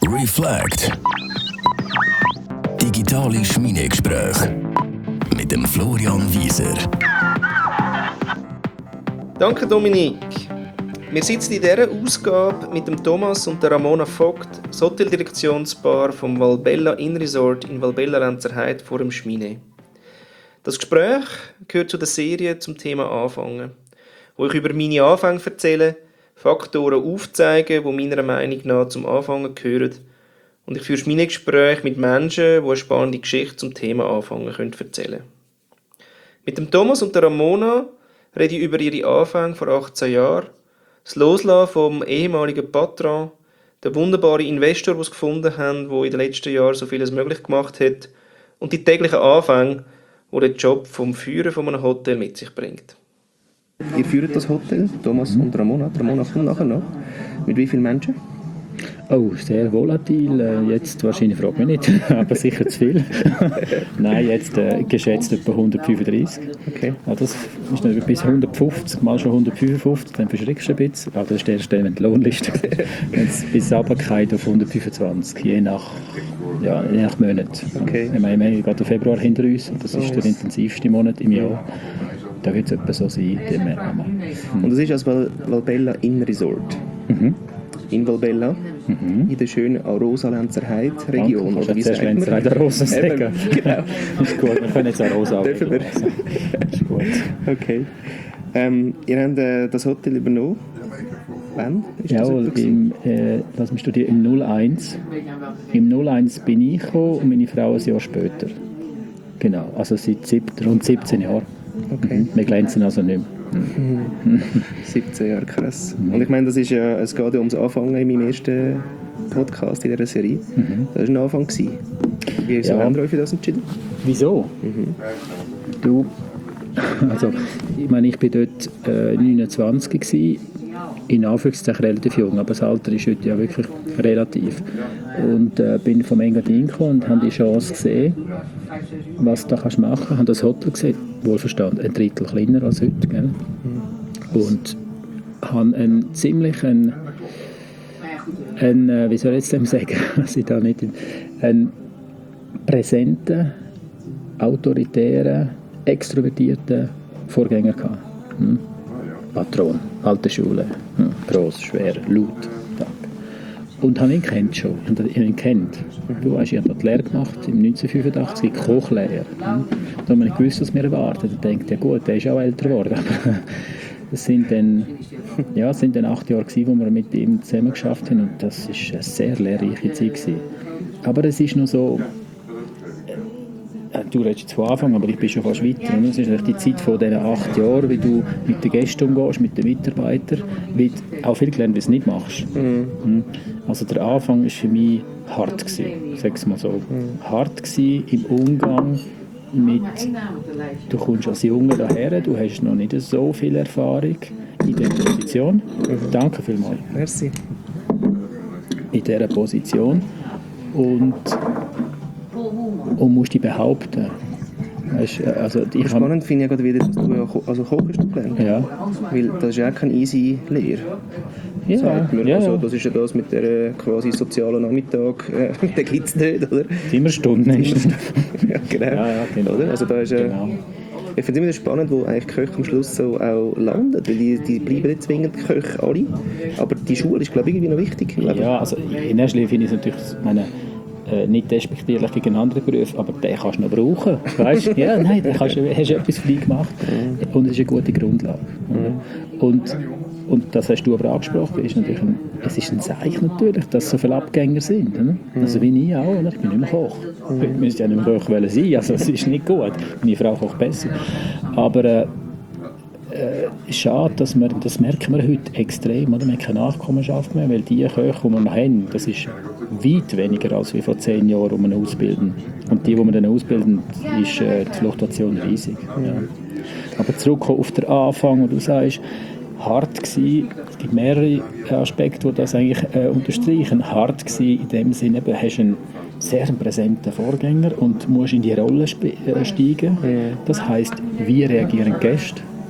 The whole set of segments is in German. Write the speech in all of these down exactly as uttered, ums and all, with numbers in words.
Reflect. Digitale Schmiedegespräche mit dem Florian Wieser. Danke Dominik. Wir sitzen in dieser Ausgabe mit dem Thomas und der Ramona Vogt, das Hoteldirektionspaar vom Valbella Inn Resort in Valbella Lenzerheide vor dem Schmine. Das Gespräch gehört zu der Serie zum Thema Anfangen, wo ich über meine Anfänge erzähle, Faktoren aufzeige, die meiner Meinung nach zum Anfangen gehören, und ich führe meine Gespräche mit Menschen, die eine spannende Geschichte zum Thema Anfangen können erzählen. Mit dem Thomas und der Ramona rede ich über ihre Anfänge vor achtzehn Jahren, das Loslassen vom ehemaligen Patron, der wunderbare Investor, den sie gefunden haben, der in den letzten Jahren so vieles möglich gemacht hat, und die täglichen Anfänge, die der Job vom Führen von einem Hotel mit sich bringt. Ihr führt das Hotel, Thomas und Ramona. Ramona kommt nachher noch. Mit wie vielen Menschen? Oh, sehr volatil. Jetzt wahrscheinlich, fragt mich nicht, aber sicher zu viel. Nein, jetzt äh, geschätzt etwa hundertfünfunddreißig. Okay. Ja, das ist noch bis hundertfünfzig, mal schon hundertfünfundfünfzig, dann verschreckst du ein bisschen. Ja, das ist der Stelle, wenn die Lohnliste wenn es bis runtergeht auf hundertfünfundzwanzig, je nach, ja, je nach Monat. Okay. Ich meine, wir haben gerade den Februar hinter uns, das ist der intensivste Monat im Jahr. Da wird es etwa so sein. Mhm. Und das ist als Val- Valbella Inn Resort. Mhm. In Valbella, mhm. in der schönen Arosa-Lenzerheide-Region. Oder wie sagt man? Arosa sagen. Genau. Ist gut, wir können jetzt Arosa dürfen wir? Ist gut. Okay. Ähm, ihr habt äh, das Hotel übernommen. Wann? Ist ja, das im, äh, lass mich studieren, im null eins. Im null eins bin ich gekommen und meine Frau ein Jahr später. Genau, also seit siebzehn, rund siebzehn Jahren. Okay. Mhm. Wir glänzen also nicht mehr. Mhm. siebzehn Jahre, krass. Mhm. Und ich meine, das ist ja, es geht ja ums Anfangen in meinem ersten Podcast in dieser Serie. Mhm. Das war ein Anfang. Wieso ja. haben wir euch für das entschieden? Wieso? Mhm. Du, also, ich meine, ich war dort äh, neunundzwanzig gewesen, in Anführungszeichen relativ jung, aber das Alter ist heute ja wirklich relativ. Und äh, bin vom Engadin gekommen und habe die Chance gesehen, was du da kannst machen kannst. Ich habe das Hotel gesehen, wohlverstanden, ein Drittel kleiner als heute. Gell? Mhm. Und habe einen ziemlich, einen, einen, wie soll ich jetzt sagen, dass ich da nicht, einen präsenten, autoritären, extrovertierten Vorgänger gehabt. Hm? Patron, alte Schule, hm. gross, schwer, laut. Und habe ihn kennt schon. Und ich habe ihn kennt. Du weißt, ich habe dort Lehre gemacht, im neunzehnhundertfünfundachtzig, Kochlehre. Da habe ich nicht gewusst, was mir erwartet. Ich dachte, ja gut, der ist auch älter geworden. Das sind dann, ja, es sind dann acht Jahre gewesen, wo wir mit ihm zusammen geschafft haben. Und das war eine sehr lehrreiche Zeit gewesen. Aber es ist noch so, du redest jetzt von Anfang, aber ich bin schon fast weiter. Es ist die Zeit von diesen acht Jahren, wie du mit den Gästen umgehst, mit den Mitarbeitern, wie du auch viel gelernt, wie du es nicht machst. Mhm. Also der Anfang war für mich hart gewesen, sag es mal so. Mhm. Hart gewesen im Umgang mit, du kommst als Junge daher, du hast noch nicht so viel Erfahrung in dieser Position. Mhm. Danke vielmals. Merci. In dieser Position. Und und musst dich behaupten. Weißt, also ich spannend finde ich ja gerade wieder, dass du ja also kochst gelernt. Ja. Weil das ist ja keine easy Lehre. Ja, ja, also, das ist ja das mit der quasi sozialen Nachmittag, äh, den gibt es nicht, oder? Zimmerstunden ist ja, genau. Ja, ja, genau. Oder? Also da ist, äh, genau. Ich finde es immer spannend, wo eigentlich Köche am Schluss so auch landen, weil die, die bleiben nicht zwingend Köche alle, aber die Schule ist, glaube ich, irgendwie noch wichtig. Ja, also in erster Linie finde ich es natürlich, meine, Äh, nicht despektierlich gegen andere Berufe, aber den kannst du noch brauchen. Weißt? Ja, nein, den kannst du, hast du etwas für dich gemacht und es ist eine gute Grundlage. Mhm. Und, und das hast du aber angesprochen, ist natürlich ein, es ist ein Zeichen natürlich, dass so viele Abgänger sind. Oder? Also wie ich auch, oder? Ich bin nicht mehr Koch. Mhm. Ich müsste ja nicht mehr Koch sein, also es ist nicht gut. Meine Frau kocht besser. Aber äh, Äh, schade, dass wir, das merken wir heute extrem, oder? Wir haben keine Nachkommenschaft mehr, weil die Köche, die wir noch haben, das ist weit weniger als wie vor zehn Jahren, die wir ausbilden. Und die, die wir dann ausbilden, ist äh, die Fluktuation riesig. Ja. Aber zurück auf den Anfang, wo du sagst, hart gewesen, es gibt mehrere Aspekte, die das eigentlich äh, unterstreichen. Hart gewesen in dem Sinne, du hast einen sehr präsenten Vorgänger und musst in die Rolle sp- äh, steigen. Das heisst, wie reagieren die Gäste?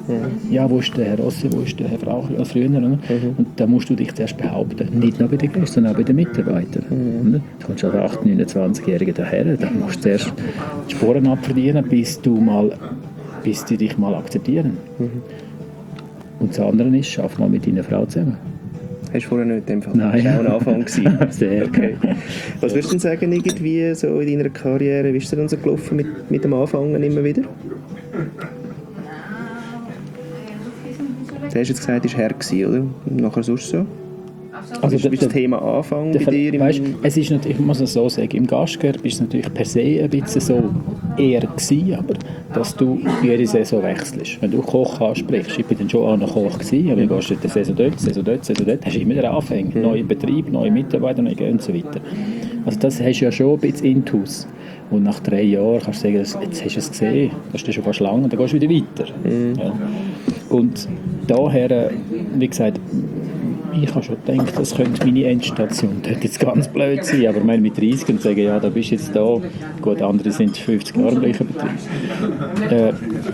Mhm. Ja, wo ist der Herr Rossi, wo ist der Herr Frauch, als früher. Oder? Mhm. Und da musst du dich zuerst behaupten. Nicht nur bei den Gästen, sondern auch bei den Mitarbeitern. Mhm. Du kommst als achtzehn-, neunundzwanzigjähriger daher, dann musst du zuerst die Sporen abverdienen, bis, du mal, bis die dich mal akzeptieren. Mhm. Und das andere ist, schaff mal mit deiner Frau zusammen. Hast du vorher nicht in dem Fall? Nein. Das war auch ein Anfang gewesen. Sehr. Okay. Was würdest du denn sagen, irgendwie so in deiner Karriere, wie ist es denn so gelaufen mit, mit dem Anfangen immer wieder? Du hast jetzt gesagt, es war Herr gewesen, oder? Und nachher sonst so? Also wie ist das Thema Anfang bei dir? Im weißt, es ist natürlich, ich muss es so sagen, im Gastgewerbe ist es natürlich per se ein bisschen so eher gewesen, aber dass du jede Saison wechselst. Wenn du Koch ansprichst, ich bin dann schon auch noch Koch gewesen, aber du gehst in der Saison dort, Saison dort, Saison dort, hast du immer den Anfang, mhm. neue Betrieb, neue Mitarbeiter und so weiter. Also das hast du ja schon ein bisschen intus. Und nach drei Jahren kannst du sagen, jetzt hast du es gesehen, das ist schon fast lang und dann gehst du wieder weiter. Mhm. Ja. Und daher, wie gesagt, ich habe schon gedacht, das könnte meine Endstation. Das könnte jetzt ganz blöd sein, aber ich meine, mit dreißig und sagen, ja, da bist du jetzt da. Gut, andere sind fünfzig Jahre im gleichen Betrieb. Äh,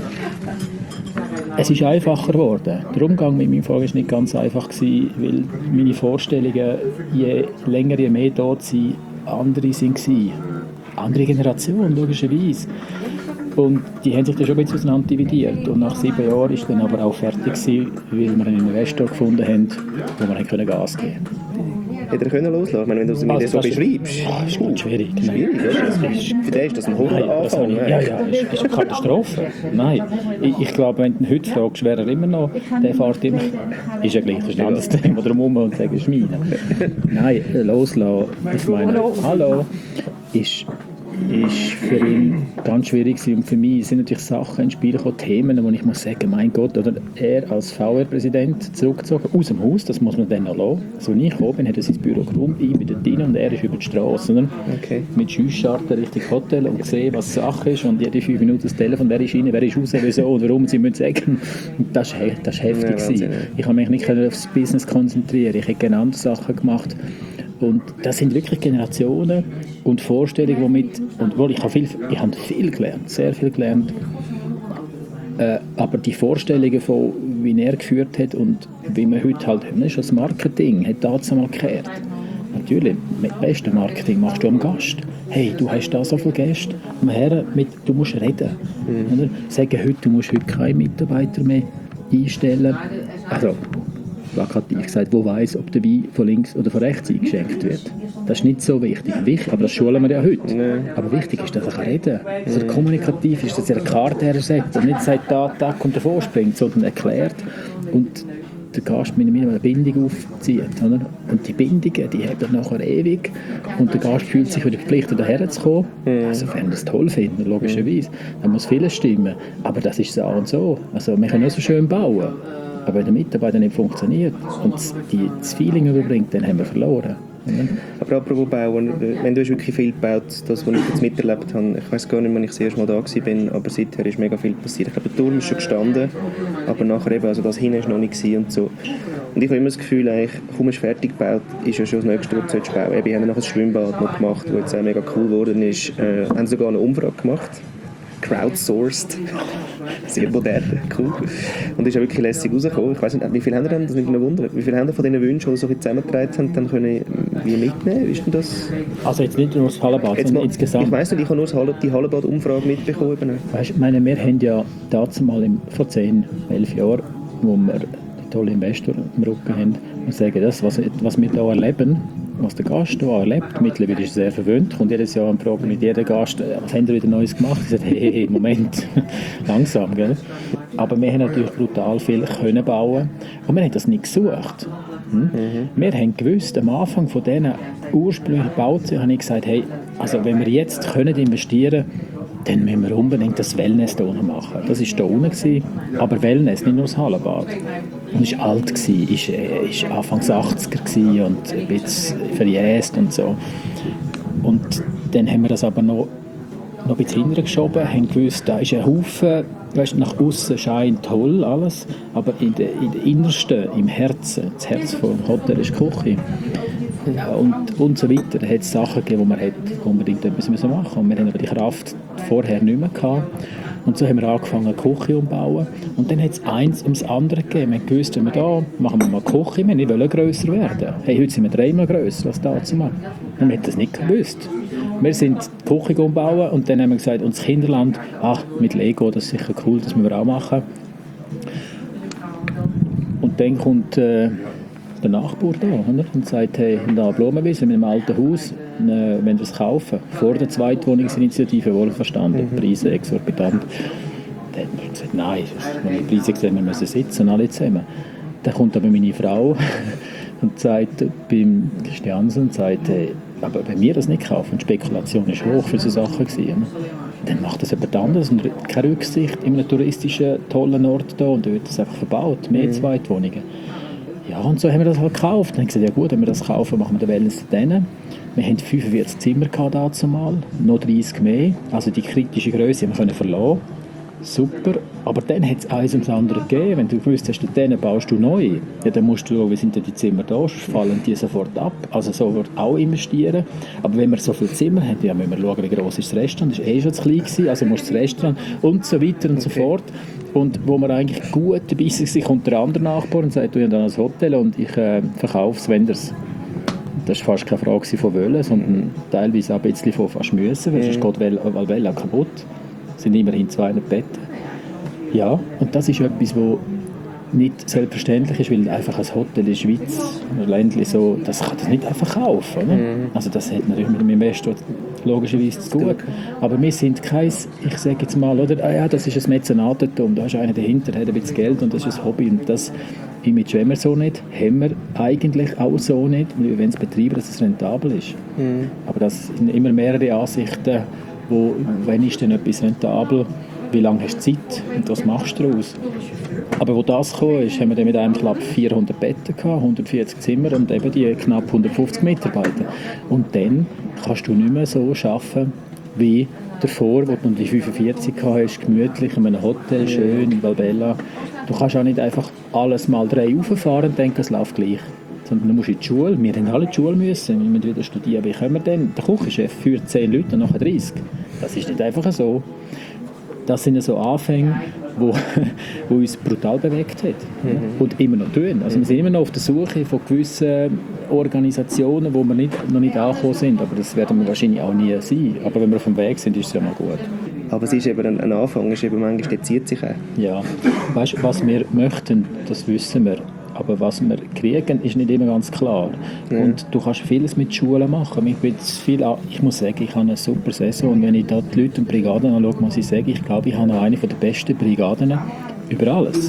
es ist einfacher geworden. Der Umgang mit meinem Vater war nicht ganz einfach gewesen, weil meine Vorstellungen, je länger, je mehr dort sind, andere waren. Andere Generation, logischerweise. Und die haben sich dann schon ein bisschen auseinander dividiert. Und nach sieben Jahren war es dann aber auch fertig gewesen, weil wir einen Investor gefunden haben, wo wir können Gas geben konnten. Hätte er können loslassen? Ich meine, wenn du es mir also, so beschreibst. Ja, ist gut schwierig. Schwierig, oder? Für den ist das ein Horroranfang. Ja, ja, ja, ist, ist eine Katastrophe. Nein, ich, ich glaube, wenn du ihn heute fragst, wäre er immer noch, der fährt immer, ist ja gleich, das ist ein anderes Thema, drumherum und sagen, es ist meine. Nein, loslassen, ich meine, hallo, ist... ist für ihn ganz schwierig gewesen. Und für mich sind natürlich Sachen ins Spiel gekommen, Themen, wo ich muss sagen, mein Gott, oder er als V R-Präsident zurückgezogen, aus dem Haus, das muss man dann noch lassen. Also als ich gekommen bin, hat er sein Büro geräumt, ich bin dort rein und er ist über die Straße. Oder? Okay. Mit Schusscharten Richtung Hotel und gesehen, was Sache ist und jede fünf Minuten das Telefon, wer ist rein, wer ist raus, wieso und warum, sie müssen sagen. Und das war das heftig. Ja, Wahnsinn, ja. Ich habe mich nicht aufs Business konzentrieren, ich hätte gerne andere Sachen gemacht. Und das sind wirklich Generationen und Vorstellungen, die mit, und wohl, ich habe viel, ich habe viel gelernt, sehr viel gelernt, äh, aber die Vorstellungen von, wie er geführt hat und wie man heute halt, das ist das Marketing, hat das einmal gekehrt. Natürlich, mit dem besten Marketing machst du am Gast. Hey, du hast da so viele Gäste, komm her, mit, du musst reden. Mhm. Oder? Sagen heute, du musst heute keine Mitarbeiter mehr einstellen. Also, plakativ gesagt, wo weiss, ob der Wein von links oder von rechts eingeschenkt wird. Das ist nicht so wichtig. wichtig aber das schulen wir ja heute. Nee. Aber wichtig ist, dass er reden kann. Dass er kommunikativ ist, dass er eine Karte ersetzt und nicht sagt, da, da kommt davor springt, sondern erklärt. Und der Gast mit mir eine Bindung aufzieht. Oder? Und die Bindungen, die haben nachher ewig. Und der Gast fühlt sich wieder verpflichtet, daher zu kommen. Mhm. Also, wenn wir das toll finden, logischerweise. Dann muss vieles stimmen. Aber das ist so und so. Also, wir können nur so schön bauen. Aber wenn der Mitarbeiter nicht funktioniert und die, das Feeling überbringt, dann haben wir verloren. Mhm. Aber apropos Bauen, wenn du hast wirklich viel gebaut, das, was ich jetzt miterlebt habe, ich weiß gar nicht, wann ich das erste Mal da war, aber seither ist mega viel passiert. Ich glaube, der Turm ist schon gestanden, aber nachher eben, also das hinten ist noch nicht und so. Und ich habe immer das Gefühl, eigentlich, kaum ist fertig gebaut, ist ja schon das nächste, was du bauen solltest. Wir haben noch ein Schwimmbad noch gemacht, das jetzt auch mega cool geworden ist. Äh, haben sogar eine Umfrage gemacht. Crowdsourced. Sehr modern, cool. Und ist ja wirklich lässig rausgekommen. Ich weiss nicht, wie viele haben denn, das nimmt mich wundern, wie viele haben von diesen Wünschen, die so zusammengetragen haben, dann können wie mitnehmen? Wie ist denn das? Also jetzt nicht nur das Hallenbad, sondern insgesamt. Ich weiss nicht, ich habe nur das, die Hallenbad-Umfrage mitbekommen. Weißt, ich meine, wir haben ja dazu mal im, vor zehn, elf Jahren, wo wir einen tollen Investor im Rücken haben, und sagen, das, was, was wir hier erleben, was der Gast hier erlebt, mittlerweile ist er sehr verwöhnt, kommt jedes Jahr eine Frage mit jedem Gast, was haben wir wieder Neues gemacht? Ich sage, hey, hey, Moment, langsam, gell? Aber wir haben natürlich brutal viel können bauen und wir haben das nicht gesucht. Hm? Mhm. Wir haben gewusst, am Anfang von diesen ursprünglichen Bauten habe ich gesagt, hey, also wenn wir jetzt können investieren können, dann müssen wir unbedingt das Wellness hier unten machen. Das war hier unten, aber Wellness, nicht nur das Hallenbad. Es war alt, es war Anfang achtziger und ein bisschen verjäst und so. Und dann haben wir das aber noch, noch ein bisschen hinterher geschoben, haben gewusst, da ist ein Haufen, weißt, nach außen scheint toll alles, aber in der, in der Innersten, im Herzen, das Herz des Hotels ist die Küche. Und, und so weiter. Da hat es Sachen gegeben, wo man unbedingt etwas machen musste. Und wir hatten aber die Kraft vorher nicht mehr gehabt. Und so haben wir angefangen, eine Küche umzubauen. Und dann hat es eins ums andere gegeben. Wir haben gewusst, wenn wir da machen wir mal eine Küche, wir wollen grösser werden. Hey, heute sind wir dreimal grösser als damals. Und wir haben das nicht gewusst. Wir sind die Küche umbauen und dann haben wir gesagt, und das Kinderland, ach, mit Lego, das ist sicher cool, das müssen wir auch machen. Und dann kommt äh, der Nachbar da, oder? Und sagt, hey, da Blumenwiese mit einem alten Haus, äh, wenn wir es kaufen, vor der Zweitwohnungsinitiative, wohlverstanden, mhm. Preise exorbitant. Dann hat man gesagt, nein, wenn wir die Preise gesehen, wir müssen sitzen, alle zusammen. Dann kommt aber meine Frau und sagt beim Christiansen und sagt, hey, aber wenn wir das nicht kaufen, die Spekulation ist hoch für so Sachen gewesen, dann macht das jemand anderes und keine Rücksicht in einem touristischen, tollen Ort da und da wird das einfach verbaut, mehr mhm. Zweitwohnungen. Ja, und so haben wir das halt gekauft. Dann haben wir gesagt, ja gut, wenn wir das kaufen, machen wir den Wellness denen. Wir hatten fünfundvierzig Zimmer dazu mal, noch dreißig mehr, also die kritische Größe haben wir verlassen. Super, aber dann hat es eins ums andere gegeben. Wenn du gewusst hast, dann baust du neu, ja, dann musst du schauen, wie sind denn die Zimmer da, sonst fallen die sofort ab. Also so wird auch investieren. Aber wenn wir so viele Zimmer haben, ja, müssen wir schauen, wie gross ist das Restaurant. Das war eh schon zu klein gewesen, also musst du das Restaurant und so weiter und okay. so fort. Und wo wir eigentlich gut dabei sind, kommt der andere Nachbar und sagt, du hast dann ein Hotel und ich äh, verkaufe es, wenn das. Das war fast keine Frage von wollen, sondern teilweise auch ein bisschen von fast müssen, weil sonst geht Valbella kaputt. Es sind immerhin zweihundert Betten. Ja, und das ist etwas, was nicht selbstverständlich ist, weil einfach ein Hotel in der Schweiz, ein Ländchen so, das kann das nicht einfach kaufen. Oder? Mhm. Also das hat natürlich mit dem Investor logischerweise zu tun. Aber wir sind kein, ich sage jetzt mal, oder, ah ja, das ist ein Mäzenatentum, da ist einer dahinter, der hat ein bisschen Geld und das ist ein Hobby. Und das Image haben wir so nicht, haben wir eigentlich auch so nicht. Wir wollen es betreiben, dass es rentabel ist. Mhm. Aber das sind immer mehrere Ansichten, wo, wenn ist denn etwas rentabel, wie lange hast du Zeit und was machst du daraus? Aber wo das kam, ist, haben wir dann mit einem Club vierhundert Betten gehabt, hundertvierzig Zimmer und eben die knapp hundertfünfzig Mitarbeiter. Und dann kannst du nicht mehr so arbeiten wie davor, wo du die fünfundvierzig gehabt hast, gemütlich in einem Hotel, schön in Valbella. Du kannst auch nicht einfach alles mal drei rauffahren und denken, es läuft gleich. Sondern du musst in die Schule, wir haben alle in die Schule müssen, wir müssen wieder studieren. Wie können wir denn? Der Küchenchef führt zehn Leute und nachher dreißig. Das ist nicht einfach so. Das sind so Anfänge, die wo uns brutal bewegt hat. Mhm. Und immer noch tun. Also wir sind immer noch auf der Suche von gewissen Organisationen, wo wir nicht, noch nicht angekommen sind. Aber das werden wir wahrscheinlich auch nie sein. Aber wenn wir auf dem Weg sind, ist es ja mal gut. Aber es ist eben ein, ein Anfang, es ist eben manchmal, der zieht sich auch. Ja, weißt du, was wir möchten, das wissen wir. Aber was wir kriegen, ist nicht immer ganz klar. Ja. Und du kannst vieles mit Schulen machen. Ich, bin viel, ich muss sagen, ich habe eine super Saison. Und wenn ich da die Leute und Brigaden anschaue, muss ich sagen, ich glaube, ich habe noch eine der besten Brigaden über alles.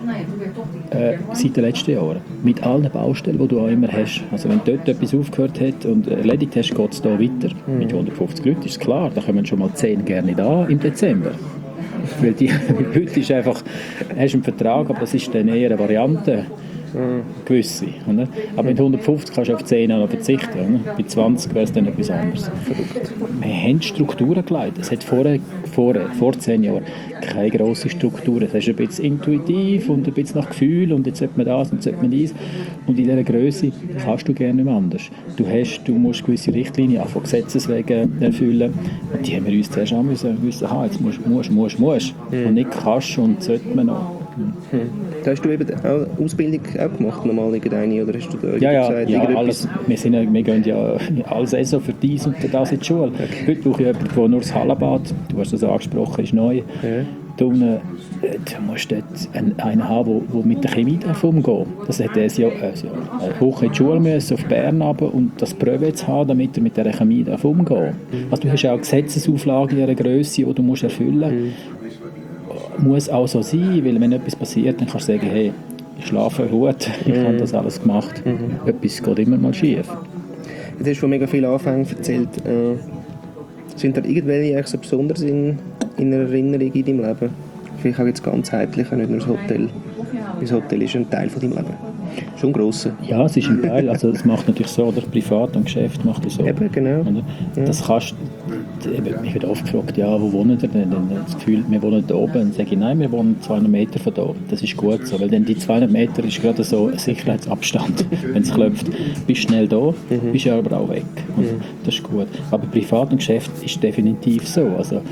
Äh, seit den letzten Jahren. Mit allen Baustellen, die du auch immer hast. Also wenn dort etwas aufgehört hat und erledigt hast, geht es da weiter. Mhm. Mit hundertfünfzig Leuten ist es klar, da kommen schon mal zehn gerne da im Dezember. Weil die, heute ist einfach, hast einen Vertrag, aber das ist dann eher eine Variante. Mhm. Gewisse. Oder? Aber mit hundertfünfzig kannst du auf zehn noch verzichten. Oder? Bei zwanzig wäre es dann etwas anderes. Verrückt. Wir haben Strukturen geleitet. Es hat vor, vor, vor zehn Jahren keine grosse Struktur. Es ist ein bisschen intuitiv und ein bisschen nach Gefühl und jetzt sollte man das und jetzt sollte man dies. Und in dieser Größe kannst du gerne nicht anders. Du, hast, du musst gewisse Richtlinien auch von Gesetzeswegen erfüllen. Und die haben wir uns zuerst auch müssen wissen, aha, jetzt musst du, musst, musst, musst. Mhm. Und nicht kannst und sollte man noch. Hm. Da hast du eben auch Ausbildung auch gemacht, normal irgendeine, oder hast du da ja, ja, gesagt, ja, alles, wir, sind, wir gehen ja alles eh so für dies und das in die Schule. Okay. Heute brauche ich jemanden, der nur das Hallenbad, du hast das angesprochen, ist neu. Ja. Du, du musst dort einen haben, der mit der Chemie umgehen darf. Das hat er ja also eine Woche in die Schule müssen, auf Bern runter, und das Prüfe zu haben, damit er mit dieser Chemie umgehen darf. Mhm. Also du hast auch Gesetzesauflagen in dieser Größe, die du musst erfüllen musst. Mhm. Muss auch so sein, weil wenn etwas passiert, dann kannst du sagen, hey, ich schlafe gut, ich mhm. habe das alles gemacht. Mhm. Etwas geht immer mal schief. Du hast von mega vielen Anfängen erzählt. Äh, sind da irgendwelche so besonders in, in einer Erinnerung in deinem Leben? Vielleicht auch jetzt ganzheitlich, nicht nur das Hotel. Das Hotel ist ein Teil von deinem Leben. Schon grosser. Ja, es ist ein Teil. Also das macht natürlich so, oder Privat und Geschäft macht es so. Eben, genau. Ja. Das kannst, eben, mich wird oft gefragt, ja, wo wohnen ihr denn? Dann das Gefühl, wir wohnen da oben. Dann sage ich, nein, wir wohnen zweihundert Meter von da. Das ist gut so, weil dann die zweihundert Meter ist gerade so ein Sicherheitsabstand. Wenn es klopft, bist du schnell da, mhm. bist du aber auch weg. Und mhm. das ist gut. Aber Privat und Geschäft ist definitiv so. Also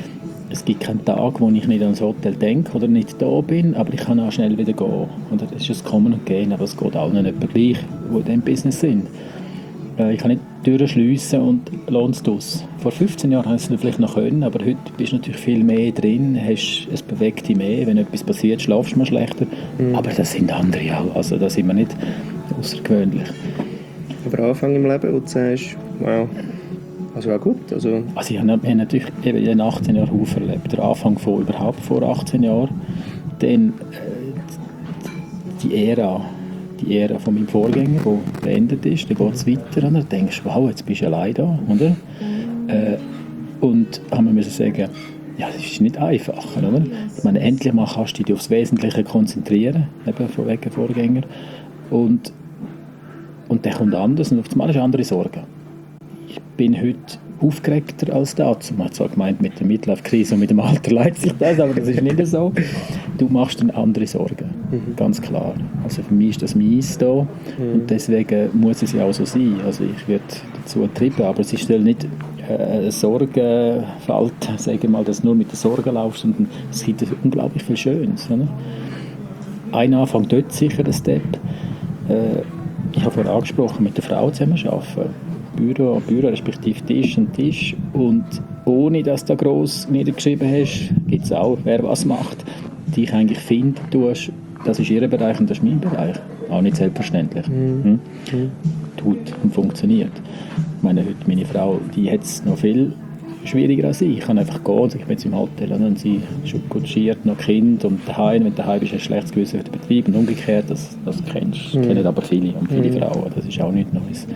es gibt keinen Tag, wo ich nicht ans Hotel denke oder nicht da bin, aber ich kann auch schnell wieder gehen. Und das ist das Kommen und Gehen, aber es geht allen nicht gleich, die in diesem Business sind. Äh, ich kann nicht Türen schliessen und lohnt es aus. Vor fünfzehn Jahren hast du es vielleicht noch können, aber heute bist du natürlich viel mehr drin, hast, es bewegt dich mehr, wenn etwas passiert, schlafst du mal schlechter. Mhm. Aber das sind andere auch, also da sind wir nicht außergewöhnlich. Aber Anfang im Leben, wo du sagst, wow, also auch gut. Also, also ich habe natürlich eben in den achtzehn Jahren Haufen erlebt. Der Anfang von überhaupt vor achtzehn Jahren. Dann äh, die Ära, die Ära von meinem Vorgänger, die beendet ist. Dann geht es weiter. Und dann denkst du, wow, jetzt bist du allein da. Oder? Äh, und haben wir müssen sagen, ja, das ist nicht einfach. Oder? Ich meine, endlich mal kannst du dich aufs Wesentliche konzentrieren, eben von wegen Vorgänger. Und, und dann kommt anders und auf einmal hast du andere Sorgen. Ich bin heute aufgeregter als dazu. Man hat zwar gemeint, mit der Midlife-Krise und mit dem Alter leidet sich das, aber das ist nicht so. Du machst dann andere Sorgen, mhm. ganz klar. Also für mich ist das meins da mhm. und deswegen muss es ja auch so sein. Also ich werde dazu getrieben, aber es ist nicht äh, Sorgenfalt, sage ich mal, dass du nur mit den Sorgen laufst, sondern es gibt unglaublich viel Schönes. Oder? Ein Anfang dort sicher, der Step. Äh, ich habe vorhin angesprochen, mit der Frau zusammen arbeiten. Büro, Büro respektive Tisch und Tisch. Und ohne dass du da gross niedergeschrieben hast, gibt es auch, wer was macht. Die ich eigentlich finden tust, das ist ihr Bereich und das ist mein Bereich. Auch nicht selbstverständlich. Mhm. Hm? Mhm. Tut und funktioniert. Ich meine, heute meine Frau, die hat es noch viel schwieriger als ich. Ich kann einfach gehen, ich bin jetzt im Hotel und sie kutschiert noch Kind und daheim, wenn du daheim bist, hast du ein schlechtes Gewissen für den Betrieb und umgekehrt, das, das kennst du, mhm. kennen aber viele und viele mhm. Frauen, das ist auch nichts Neues.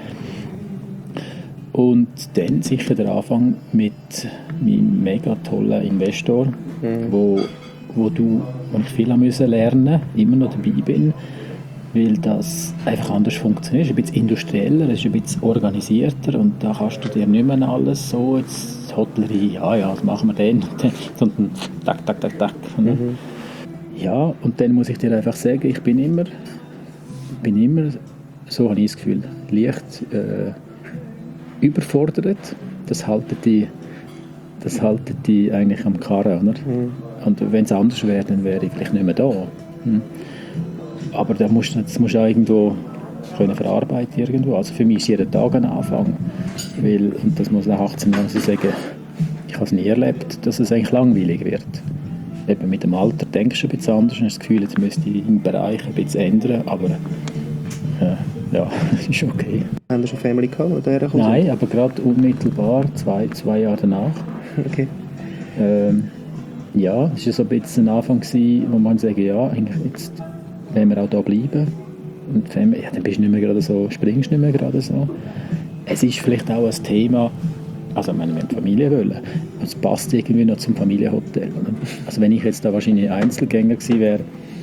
Und dann sicher der Anfang mit meinem mega tollen Investor, mhm. wo, wo, du, wo ich viel müssen lernen, immer noch dabei bin, weil das einfach anders funktioniert. Es ist ein bisschen industrieller, es ist ein bisschen organisierter und da kannst du dir nicht mehr alles so, jetzt Hotellerie, ja, ja, was machen wir denn? Sondern tak, tak, tak, tak. Mhm. Ja, und dann muss ich dir einfach sagen, ich bin immer, bin immer so habe ich das Gefühl, leicht äh, überfordert. Das halten die, das halten die eigentlich am Karren. Oder? Mhm. Und wenn es anders wäre, dann wäre ich vielleicht nicht mehr da. Mhm. Aber da musst, das musst du auch irgendwo können verarbeiten. Irgendwo. Also für mich ist jeder Tag ein Anfang. Weil, und das muss nach achtzehn Jahren sagen, ich habe es nie erlebt, dass es eigentlich langweilig wird. Eben mit dem Alter denkst du ein bisschen anders und hast das Gefühl, jetzt müsste ich im Bereich ein bisschen ändern. Aber äh, ja, das ist okay. Haben Sie schon Family gehabt? Oder Nein, aber gerade unmittelbar, zwei, zwei Jahre danach. Okay. Ähm, ja, es war so ein bisschen ein Anfang, gewesen, wo man sagen, ja, jetzt wollen wir auch da bleiben. Und Family, ja, dann bist du nicht mehr gerade so, springst du nicht mehr gerade so. Es ist vielleicht auch ein Thema, also ich meine, wir haben Familie wollen. Es passt irgendwie noch zum Familienhotel. Oder? Also wenn ich jetzt da wahrscheinlich Einzelgänger gewesen wäre,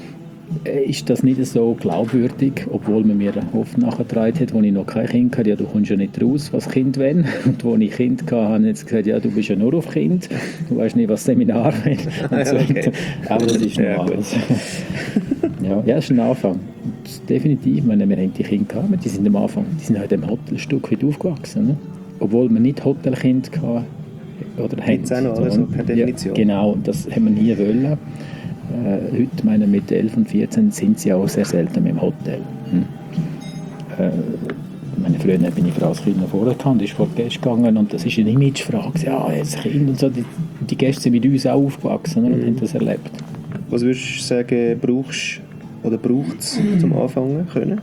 ist das nicht so glaubwürdig, obwohl man mir oft nachgetragen hat, als ich noch kein Kind hatte, ja, du kommst ja nicht raus, was Kind wollen. Und als ich Kind hatte, haben sie gesagt, ja, du bist ja nur auf Kind, du weißt nicht, was Seminar will. So. Okay. Aber das ist normal. Ja, ja, das ist ein Anfang. Und definitiv, meine, wir haben die Kinder gehabt, die sind am Anfang, die sind halt im Hotel ein Stück weit aufgewachsen. Ne? Obwohl wir nicht Hotelkind hatten. Oder haben. Gibt's auch noch, also per Definition. Ja, genau, das haben wir nie wollen. Äh, heute, meine, mit elf und vierzehn sind sie auch sehr selten im Hotel. Hm. Äh, meine, früher bin ich als Kind noch vorher gekannt, ist vor die Gäste gegangen und das ist eine Imagefrage. Ja, jetzt Kind und so, die, die Gäste sind mit uns auch aufgewachsen und mhm. haben das erlebt. Was würdest du sagen, brauchst oder braucht es zum Anfangen können?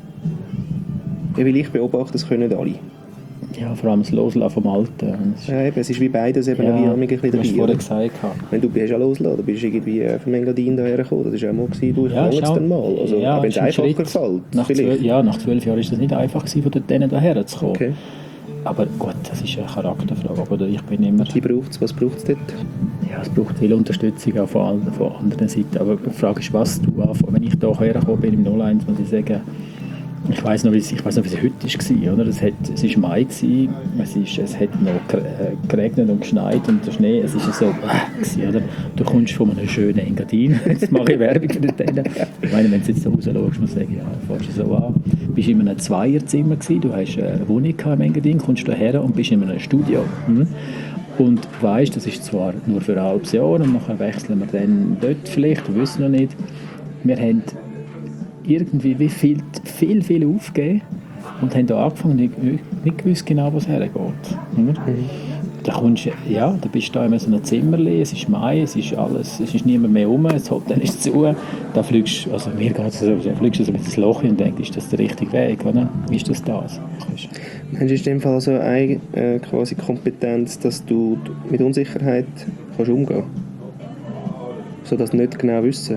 Ja, weil ich beobachte, das können nicht alle. Ja, vor allem das Loslassen vom Alten. Ja, eben, es ist wie beides eben ja, wie ein bisschen dabei. Du hast vorher gesagt. Wenn du bist ja losgelassen, du bist irgendwie vom Engadin daher gekommen, das war auch mal, gewesen, du, ich ja, es dann mal. Also, ja, wenn es einfacher gefällt. Nach zwölf, ja, nach zwölf Jahren war es nicht einfach, gewesen, von dort daher zu kommen. Okay. Aber gut, das ist eine Charakterfrage. Oder ich bin immer... Die braucht's, was braucht es dort? Ja, es braucht viel Unterstützung auch von, von anderen Seiten. Aber die Frage ist, was du anfängst. Wenn ich hierher gekommen bin, im null eins, muss ich sagen, ich weiss noch, wie es, ich weiss noch, wie es heute war. Oder? Es war Mai, gewesen, es, ist, es hat noch geregnet und geschneit und der Schnee, es war so, äh, oder? Du kommst von einem schönen Engadin, jetzt mache ich Werbung für den Teil. Ich meine, wenn du jetzt da raus schaust, musst du sagen, ja, fährst du so an. Du warst in einem Zweierzimmer, gewesen, du hast eine Wohnung im Engadin, kommst hierher und bist in einem Studio. Mhm. Und weisst, das ist zwar nur für ein halbes Jahr und nachher wechseln wir dann dort vielleicht, wir wissen noch nicht. Wir haben irgendwie wie viel, viel, viel aufgegeben und haben da angefangen, nicht, nicht gewusst genau, wo es hergeht. Mhm. Da kommst du, ja, da bist du da in so einem Zimmerli, es ist Mai, es ist alles, es ist niemand mehr rum, das Hotel ist zu, da fliegst du, also mir geht es so, da fliegst du so ein bisschen ins Loch und denkst, ist das der richtige Weg, oder? Wie ist das das? Hast du in dem Fall also eine äh, quasi Kompetenz, dass du mit Unsicherheit kannst umgehen kannst? So dass du nicht genau wissen?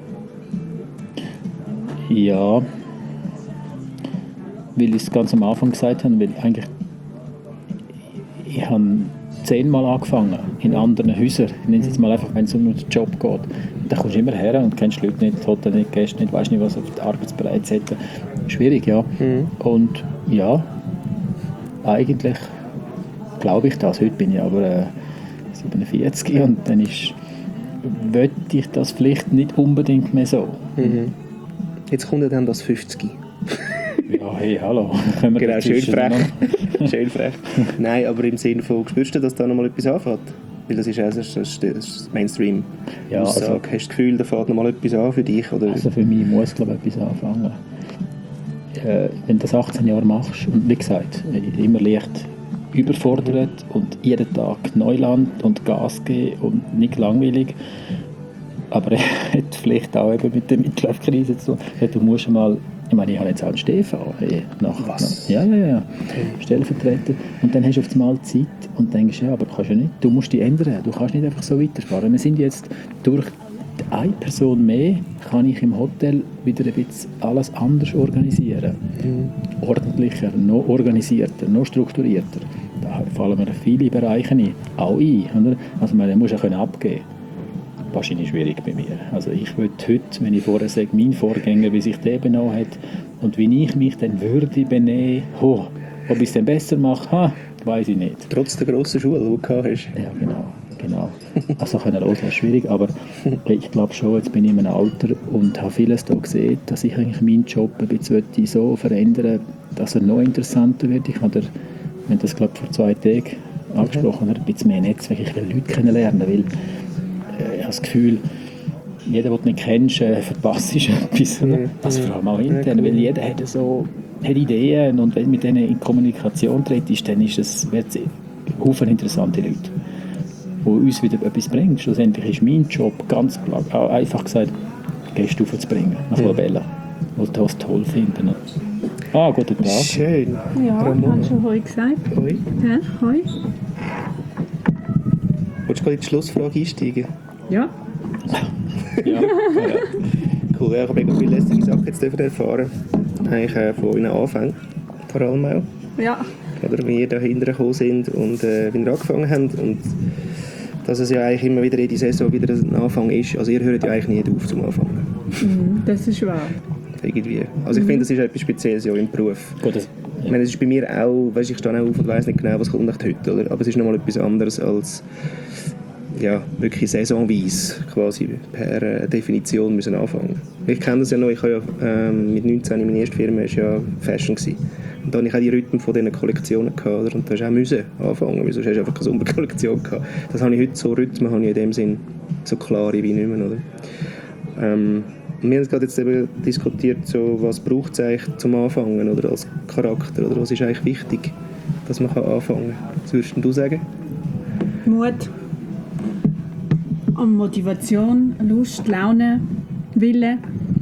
Ja, weil ich es ganz am Anfang gesagt habe, weil eigentlich ich habe zehnmal angefangen in anderen Häusern. Ich nenne es jetzt mal einfach, wenn es um den Job geht. Da kommst du immer her und kennst die Leute nicht, das Hotel nicht, Gäste nicht, weißt nicht, was auf der Arbeitsbereich et cetera. Schwierig, ja. Mhm. Und ja, eigentlich glaube ich das. Heute bin ich aber äh, siebenundvierzig und dann ist, wollte ich das vielleicht nicht unbedingt mehr so. Mhm. Jetzt kommt dann das fünfzig. Ja, hey, hallo. Können wir genau, schön frech. schön frech. Nein, aber im Sinne von, spürst du, dass da noch mal etwas anfängt? Weil das ist auch das, das, das Mainstream. Ja, also, hast du das Gefühl, da fängt noch mal etwas an für dich? Oder? Also für mich muss, glaube ich, etwas anfangen. Äh, wenn du das achtzehn Jahre machst und wie gesagt, immer leicht überfordert und jeden Tag Neuland und Gas geben und nicht langweilig, aber er hat vielleicht auch eben mit der Midlife-Krise zu tun. Ja, du musst mal, ich meine, ich habe jetzt auch einen Stefan. Hey, nach, Was? Nach, ja, ja, ja. Okay. Stellvertreter. Und dann hast du auf einmal Zeit und denkst, ja, aber du kannst ja nicht, du musst dich ändern. Du kannst nicht einfach so weiterfahren. Wir sind jetzt durch eine Person mehr, kann ich im Hotel wieder ein bisschen alles anders organisieren. Mhm. Ordentlicher, noch organisierter, noch strukturierter. Da fallen mir viele Bereiche ein. Auch ein. Oder? Also man muss ja abgeben können. Wahrscheinlich schwierig bei mir. Also ich würde heute, wenn ich vorher sage, mein Vorgänger, wie sich der benommen hat und wie ich mich dann würde benehmen, oh, ob ich es dann besser mache, ha, weiß ich nicht. Trotz der grossen Schule, die du gehabt hast. Ja, genau. genau. Also können loslassen ist schwierig, aber ich glaube schon, jetzt bin ich in einem Alter und habe vieles da gesehen, dass ich eigentlich meinen Job ein bisschen so verändern, dass er noch interessanter wird. Ich habe, wir haben das glaube ich vor zwei Tagen angesprochen, okay. Ein bisschen mehr Netzwerk, ich will Leute kennenlernen, weil ich habe das Gefühl, jeder, den du nicht kennst, äh, verpasst etwas. Mhm. Also vor allem auch intern, weil jeder hat, so, hat Ideen und wenn du mit denen in Kommunikation trittst, dann ist es, wird es viele interessante Leute, die uns wieder etwas bringen. Schlussendlich ist mein Job ganz klar, auch einfach gesagt, Gäste aufzubringen nach La Bella, die das toll finden. Ah, guten Tag. Schön. Ja, ich habe schon Hoi gesagt. Hoi. Ja, Hoi. Willst du gerade in die Schlussfrage einsteigen? Ja. Ja. Ja. Cool, ja, ich habe mega viele lästige Sachen jetzt erfahren. Eigentlich äh, von euren Anfängen, vor allem auch. Ja. Oder wie ihr dahinter gekommen sind und äh, wie ihr angefangen habt. Und dass es ja eigentlich immer wieder jede Saison wieder ein Anfang ist. Also ihr hört ja eigentlich nie auf zum Anfangen. Mhm, das ist wahr. Irgendwie. Also ich finde, das ist etwas Spezielles ja im Beruf. Gut, das, ja. Ich meine, es ist bei mir auch, weißt, ich stehe auch auf und weiss nicht genau, was kommt nach heute, oder? Aber es ist nochmal etwas anderes als ja, wirklich saisonweise quasi per äh, Definition müssen anfangen. Ich kenne das ja noch, ich habe ja ähm, mit neunzehn, meine erste Firma war ja Fashion gewesen. Und da hatte ich auch die Rhythmen von diesen Kollektionen gehabt, oder? Und da hast du auch müssen anfangen, weil sonst hast du einfach keine Sommerkollektion gehabt. Das habe ich heute so, Rhythmen habe ich in dem Sinn so klare wie nicht mehr, oder? Ähm, wir haben gerade jetzt eben diskutiert, so, was braucht es eigentlich zum Anfangen oder als Charakter, oder was ist eigentlich wichtig, dass man anfangen kann. Was würdest du sagen? Mut. Und Motivation, Lust, Laune, Wille.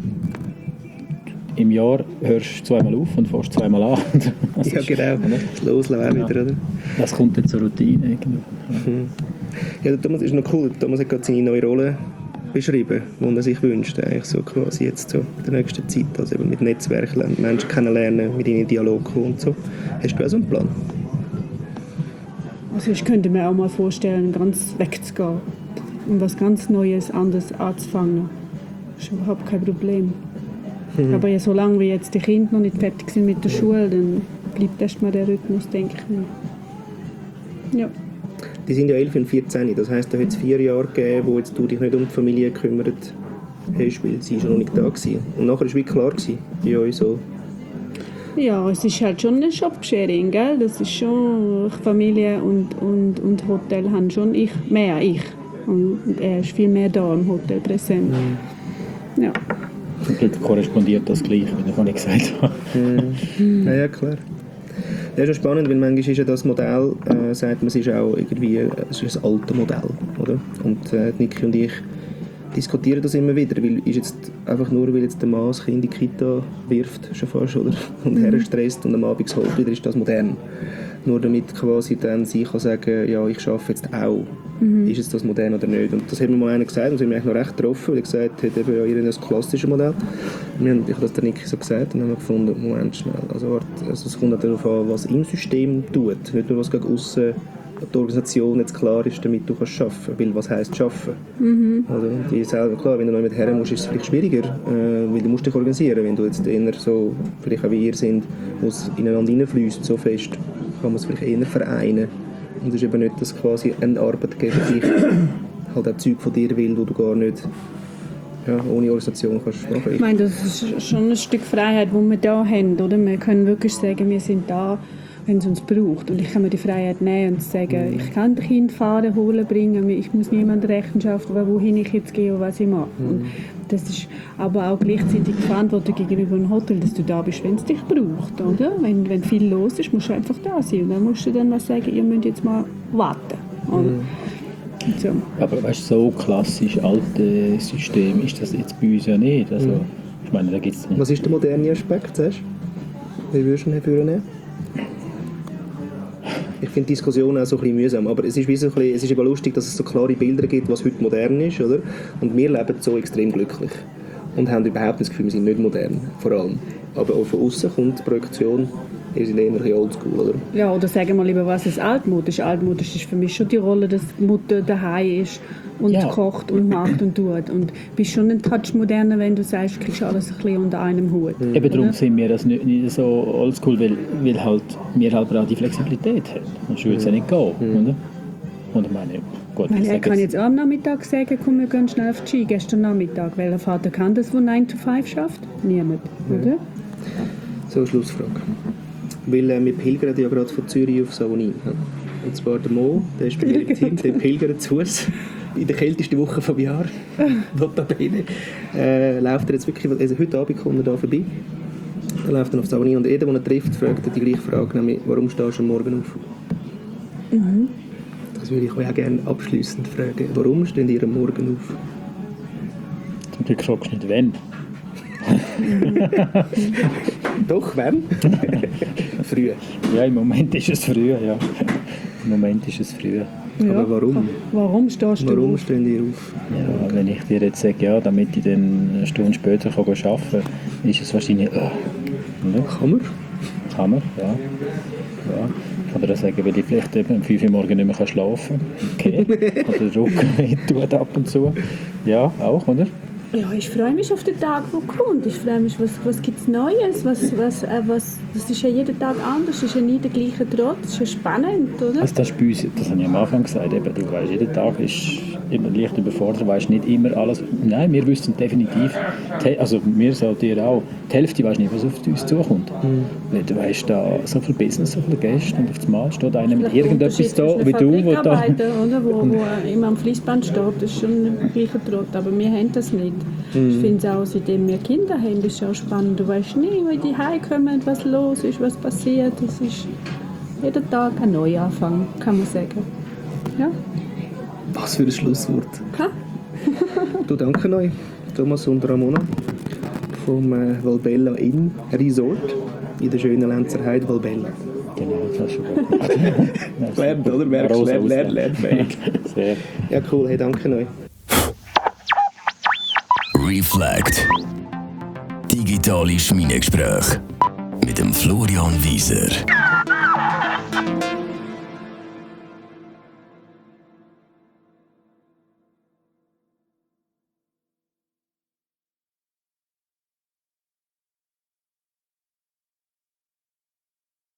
Im Jahr hörst du zweimal auf und fährst zweimal an. Das ja, ist, genau. Das Loslassen genau. wieder, oder? Das kommt dann zur Routine. Genau. Mhm. Ja, der Thomas ist noch cool. Der Thomas hat gerade seine neue Rolle beschrieben, die er sich wünscht, eigentlich so quasi jetzt so in der nächsten Zeit. Also eben mit Netzwerken, Menschen kennenlernen, mit ihnen in Dialog kommen und so. Hast du auch so einen Plan? Also ich könnte mir auch mal vorstellen, ganz wegzugehen und was ganz Neues, anderes anzufangen. Das ist überhaupt kein Problem. Mhm. Aber ja, solange wir jetzt die Kinder noch nicht fertig sind mit der Schule, dann bleibt erstmal der Rhythmus, denke ich mir. Ja. Die sind ja elf und vierzehn, das heisst, da hat es vier Jahre gegeben, wo jetzt du dich nicht um die Familie gekümmert hast, weil sie schon noch nicht da war. Und nachher war es wie klar gewesen, bei euch so, Ja, es ist halt schon ein Shop-Sharing, gell? Das ist schon, Familie und, und, und Hotel haben schon ich, mehr ich. Und er ist viel mehr da im Hotel präsent. Mhm. Ja. Und dort korrespondiert das gleich, wie ich vorhin gesagt habe. Mhm. Ja, ja, klar. Das ist schon spannend, weil manchmal ist ja das Modell, äh, sagt man, es ist auch irgendwie es ist ein altes Modell, oder? Und äh, Niki und ich diskutieren das immer wieder, weil ist jetzt einfach nur, weil jetzt der Mann das Kind in die Kita wirft, schon fast, oder? Und mhm. herstresst und am Abend holt wieder, ist das modern. Nur damit quasi dann sie kann sagen, ja, ich arbeite jetzt auch. Mhm. Ist es das modern oder nicht? Und das hat mir mal einer gesagt, und das hat mich eigentlich noch recht getroffen, weil er gesagt hat, eben, ja, ihr habt das klassische Modell. Und wir haben, ich habe das der Niki so gesagt und dann haben wir gefunden, Moment schnell, also, warte, also es kommt auch darauf an, was im System tut, nicht nur was gegen aussen die Organisation jetzt klar ist, damit du kannst arbeiten kannst. Weil was heisst arbeiten? Mhm. Also, die selber, klar, wenn du noch mit her musst, ist es vielleicht schwieriger, äh, weil du musst dich organisieren. Wenn du jetzt eher so, vielleicht auch wie ihr sind, wo es ineinander reinfließt, so fest, kann man es vielleicht eher vereinen. Und es ist eben nicht, dass quasi ein Arbeitgeber dich halt auch Zeug von dir will, wo du gar nicht ja, ohne Organisation kannst machen. Ich meine, das ist schon ein Stück Freiheit, die wir da haben. Oder? Wir können wirklich sagen, wir sind da, wenn es uns braucht. Und ich kann mir die Freiheit nehmen und sagen, mhm. ich kann das Kind fahren, holen, bringen, ich muss niemandem Rechenschaft, wohin ich jetzt gehe und was ich mache. Mhm. Und das ist aber auch gleichzeitig die Verantwortung gegenüber dem Hotel, dass du da bist, wenn es dich braucht. Oder? Wenn, wenn viel los ist, musst du einfach da sein. Und dann musst du dann was sagen, ihr müsst jetzt mal warten. Mhm. So. Aber weißt du, so klassisch alte System ist das jetzt bei uns ja nicht. Also, mhm. ich meine, da gibt's nicht. Was ist der moderne Aspekt, sagst du? Wie würdest du ihn hervornehmen? Ich finde die Diskussion auch so ein bisschen mühsam, aber es ist, wie so ein bisschen, es ist eben lustig, dass es so klare Bilder gibt, was heute modern ist, oder? Und wir leben so extrem glücklich und haben überhaupt das Gefühl, wir sind nicht modern, vor allem. Aber auch von außen kommt die Projektion, wir sind eher ein bisschen oldschool, oder? Ja, oder sagen wir lieber, was ist altmodisch? Altmodisch ist für mich schon die Rolle, dass die Mutter daheim ist und ja. kocht und macht und tut. Und bist schon ein Touch moderner, wenn du sagst, du kriegst alles ein bisschen unter einem Hut. Mhm. Eben darum sind wir das nicht, nicht so oldschool, weil, weil halt, wir halt auch die Flexibilität haben. Sonst würde es ja nicht gehen, mhm. oder? Und ich meine, gut, ich er kann jetzt auch am Nachmittag sagen, komm, wir gehen schnell auf die Ski, gestern Nachmittag. Welcher Vater kann das, der nine to five schafft? Niemand, mhm. oder? So, Schlussfrage. Weil äh, wir pilgern ja gerade von Zürich auf Savonin. Und zwar der Mo, der ist bei mir im Team, der pilgert zu Fuß in der kältesten Woche vom Jahr. Notabene. Äh, läuft er jetzt wirklich, also heute Abend kommt er da vorbei. Er läuft dann auf Savonin und jeder, den er trifft, fragt er die gleiche Frage, nämlich, warum stehst du am Morgen auf? Mhm. Das würde ich euch auch gerne abschliessend fragen. Warum steht ihr am Morgen auf? Du fragst nicht, wenn. Doch, wann? Früh. Ja, im Moment ist es früh, ja. Im Moment ist es früh. Ja. Aber warum? Warum stehst du Warum auf? stehen ihr auf? Ja, wenn ich dir jetzt sage, ja, damit ich dann eine Stunde später kann arbeiten kann, ist es wahrscheinlich... Äh, kann man? Kann man, ja. ja. Ich kann dir das sagen, weil ich vielleicht eben um fünf Uhr morgens nicht mehr schlafen kann. Okay. Oder der Rücken tut ab und zu. Ja, auch, oder? Ja, ich freue mich auf den Tag, der kommt. Ich freue mich, was, was gibt es Neues? Was, was, äh, was, das ist ja jeden Tag anders, es ist ja nie der gleiche Trott. Das ist ja spannend, oder? Also das ist bei uns, das habe ich am Anfang gesagt, eben, du weißt, jeden Tag ist immer leicht überfordert, du weißt nicht immer alles. Nein, wir wissen definitiv, also wir sollten dir auch, die Hälfte weißt nicht, was auf uns zukommt. Mhm. Du weißt da so viel Business, so viele Gäste und auf das Mal steht einer mit irgendetwas da, wie du, wo da... Oder, wo, wo immer am Fließband steht, das ist schon der gleiche Trott, aber wir haben das nicht. Mhm. Ich finde es auch, seitdem wir Kinder haben, ist es auch spannend. Du weißt nie, wie die heimkommen, was los ist, was passiert. Das ist jeden Tag ein Neuanfang, kann man sagen. Ja? Was für ein Schlusswort. Ha? Du, danke euch, Thomas und Ramona vom äh, Valbella Inn Resort in der schönen Lenzer Heide Valbella. Genau, das ist schon gut. Lernt, oder? Merkst du, lernt, lernt, lernfähig. Sehr. Ja, cool, hey, danke euch. Reflect. Digitale Schmiedegespräche mit dem Florian Wieser.